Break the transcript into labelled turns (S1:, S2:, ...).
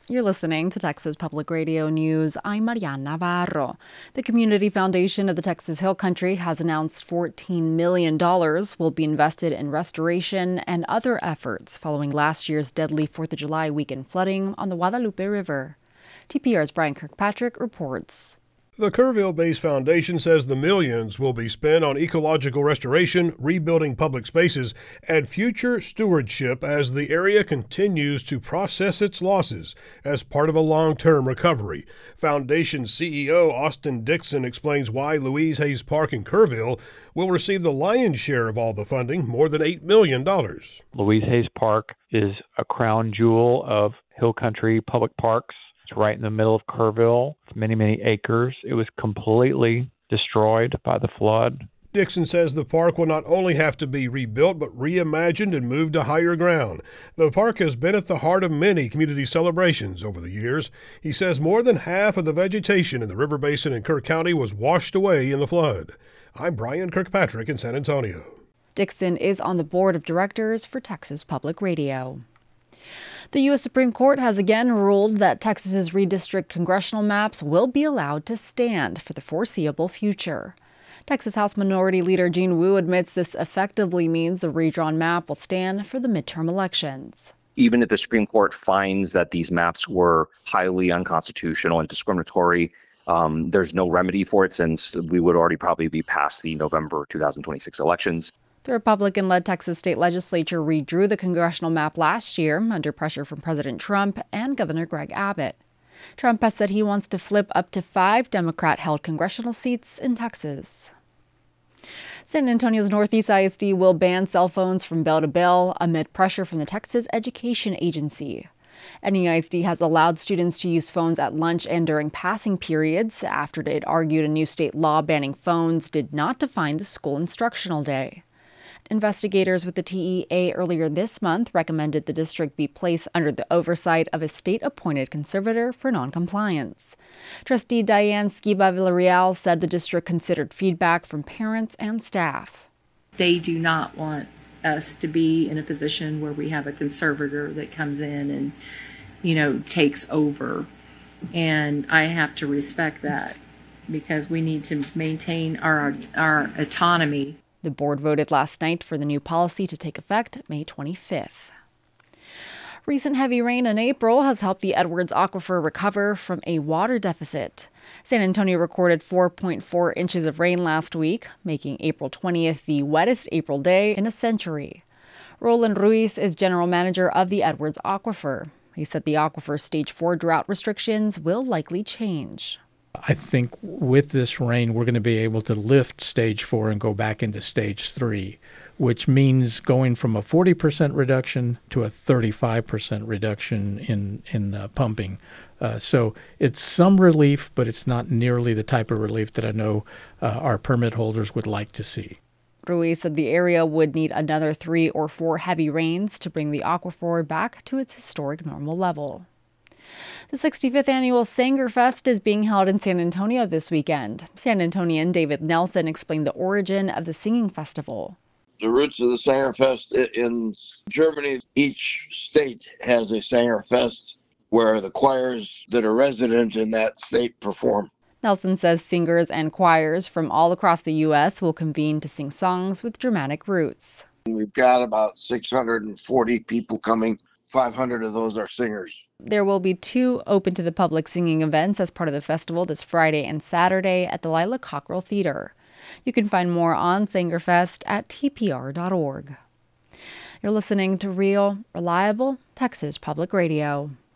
S1: You're listening to Texas Public Radio News. I'm Mariana Navarro. The Community Foundation of the Texas Hill Country has announced $14 million will be invested in restoration and other efforts following last year's deadly 4th of July weekend flooding on the Guadalupe River. TPR's Brian Kirkpatrick reports.
S2: The Kerrville-based foundation says the millions will be spent on ecological restoration, rebuilding public spaces, and future stewardship as the area continues to process its losses as part of a long-term recovery. Foundation CEO Austin Dixon explains why Louise Hayes Park in Kerrville will receive the lion's share of all the funding, more than $8 million.
S3: Louise Hayes Park is a crown jewel of Hill Country Public Parks. It's right in the middle of Kerrville. It's many, many acres. It was completely destroyed by the flood.
S2: Dixon says the park will not only have to be rebuilt, but reimagined and moved to higher ground. The park has been at the heart of many community celebrations over the years. He says more than half of the vegetation in the river basin in Kerr County was washed away in the flood. I'm Brian Kirkpatrick in San Antonio.
S1: Dixon is on the board of directors for Texas Public Radio. The U.S. Supreme Court has again ruled that Texas's redistrict congressional maps will be allowed to stand for the foreseeable future. Texas House Minority Leader Gene Wu admits this effectively means the redrawn map will stand for the midterm elections.
S4: Even if the Supreme Court finds that these maps were highly unconstitutional and discriminatory, there's no remedy for it since we would already probably be past the November 2026 elections.
S1: The Republican-led Texas state legislature redrew the congressional map last year under pressure from President Trump and Governor Greg Abbott. Trump has said he wants to flip up to 5 Democrat-held congressional seats in Texas. San Antonio's Northeast ISD will ban cell phones from bell to bell amid pressure from the Texas Education Agency. NEISD has allowed students to use phones at lunch and during passing periods after it argued a new state law banning phones did not define the school instructional day. Investigators with the TEA earlier this month recommended the district be placed under the oversight of a state-appointed conservator for noncompliance. Trustee Diane Skiba Villarreal said the district considered feedback from parents and staff.
S5: They do not want us to be in a position where we have a conservator that comes in and, takes over. And I have to respect that because we need to maintain our autonomy.
S1: The board voted last night for the new policy to take effect May 25th. Recent heavy rain in April has helped the Edwards Aquifer recover from a water deficit. San Antonio recorded 4.4 inches of rain last week, making April 20th the wettest April day in a century. Roland Ruiz is general manager of the Edwards Aquifer. He said the aquifer's Stage 4 drought restrictions will likely change.
S6: I think with this rain, we're going to be able to lift Stage 4 and go back into Stage 3, which means going from a 40% reduction to a 35% reduction in pumping. So it's some relief, but it's not nearly the type of relief that I know our permit holders would like to see.
S1: Ruiz said the area would need another 3 or 4 heavy rains to bring the aquifer back to its historic normal level. The 65th annual Sanger Fest is being held in San Antonio this weekend. San Antonian David Nelson explained the origin of the singing festival.
S7: The roots of the Sanger Fest in Germany, each state has a Sanger Fest where the choirs that are resident in that state perform.
S1: Nelson says singers and choirs from all across the U.S. will convene to sing songs with Germanic roots.
S7: We've got about 640 people coming. 500 of those are singers.
S1: There will be 2 open to the public singing events as part of the festival this Friday and Saturday at the Lila Cockrell Theater. You can find more on Sangerfest at tpr.org. You're listening to Real, Reliable Texas Public Radio.